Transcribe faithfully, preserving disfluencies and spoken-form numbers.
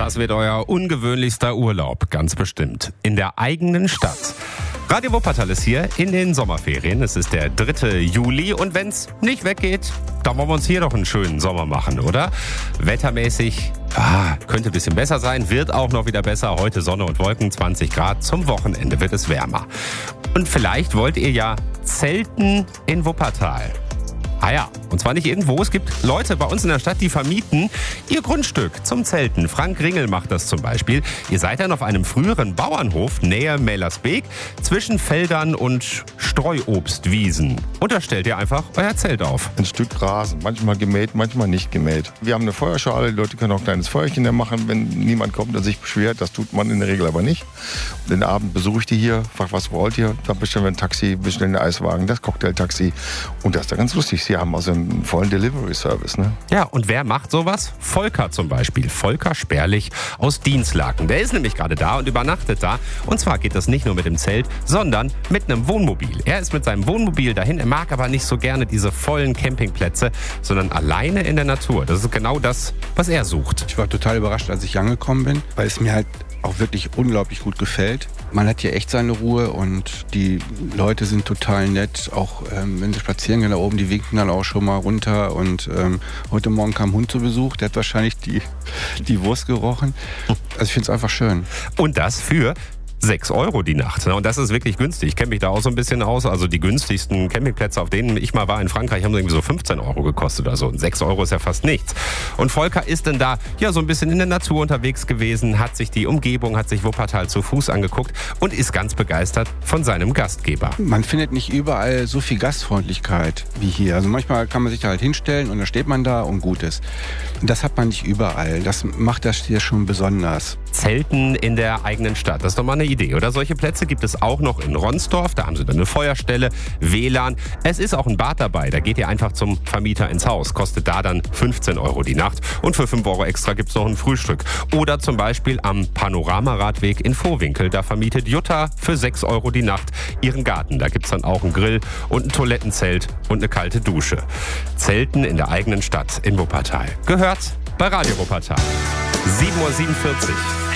Das wird euer ungewöhnlichster Urlaub, ganz bestimmt. In der eigenen Stadt. Radio Wuppertal ist hier in den Sommerferien. Es ist der dritte Juli und wenn's nicht weggeht, dann wollen wir uns hier doch einen schönen Sommer machen, oder? Wettermäßig ah, könnte ein bisschen besser sein, wird auch noch wieder besser. Heute Sonne und Wolken, zwanzig Grad. Zum Wochenende wird es wärmer. Und vielleicht wollt ihr ja zelten in Wuppertal. Ah ja, und zwar nicht irgendwo. Es gibt Leute bei uns in der Stadt, die vermieten ihr Grundstück zum Zelten. Frank Ringel macht das zum Beispiel. Ihr seid dann auf einem früheren Bauernhof nähe Mälersbeek zwischen Feldern und Streuobstwiesen. Und da stellt ihr einfach euer Zelt auf. Ein Stück Rasen, manchmal gemäht, manchmal nicht gemäht. Wir haben eine Feuerschale, die Leute können auch ein kleines Feuerchen da machen, wenn niemand kommt und sich beschwert. Das tut man in der Regel aber nicht. Und den Abend besuche ich die hier, frage, was wollt ihr? Dann bestellen wir ein Taxi, bestellen einen Eiswagen, das Cocktailtaxi. Und das ist da ganz lustig. Sie haben also einen vollen Delivery-Service, ne? Ja, und wer macht sowas? Volker zum Beispiel. Volker Sperlich aus Dienstlaken. Der ist nämlich gerade da und übernachtet da. Und zwar geht das nicht nur mit dem Zelt, sondern mit einem Wohnmobil. Er ist mit seinem Wohnmobil dahin. Er mag aber nicht so gerne diese vollen Campingplätze, sondern alleine in der Natur. Das ist genau das, was er sucht. Ich war total überrascht, als ich angekommen bin, weil es mir halt auch wirklich unglaublich gut gefällt. Man hat hier echt seine Ruhe und die Leute sind total nett. Auch ähm, wenn sie spazieren gehen da oben, die winken dann auch schon mal runter. Und ähm, heute Morgen kam ein Hund zu Besuch, der hat wahrscheinlich die, die Wurst gerochen. Also ich finde es einfach schön. Und das für sechs Euro die Nacht. Und das ist wirklich günstig. Ich kenne mich da auch so ein bisschen aus. Also die günstigsten Campingplätze, auf denen ich mal war in Frankreich, haben irgendwie so fünfzehn Euro gekostet oder so. Und sechs Euro ist ja fast nichts. Und Volker ist dann da ja so ein bisschen in der Natur unterwegs gewesen, hat sich die Umgebung, hat sich Wuppertal zu Fuß angeguckt und ist ganz begeistert von seinem Gastgeber. Man findet nicht überall so viel Gastfreundlichkeit wie hier. Also manchmal kann man sich da halt hinstellen und dann steht man da und gut ist. Das hat man nicht überall. Das macht das hier schon besonders. Zelten in der eigenen Stadt, das ist doch mal eine Idee, oder? Solche Plätze gibt es auch noch in Ronsdorf, da haben sie dann eine Feuerstelle, W L A N. Es ist auch ein Bad dabei, da geht ihr einfach zum Vermieter ins Haus, kostet da dann fünfzehn Euro die Nacht und für fünf Euro extra gibt es noch ein Frühstück. Oder zum Beispiel am Panoramaradweg in Vohwinkel, da vermietet Jutta für sechs Euro die Nacht ihren Garten. Da gibt es dann auch einen Grill und ein Toilettenzelt und eine kalte Dusche. Zelten in der eigenen Stadt in Wuppertal. Gehört bei Radio Wuppertal. sieben Uhr siebenundvierzig.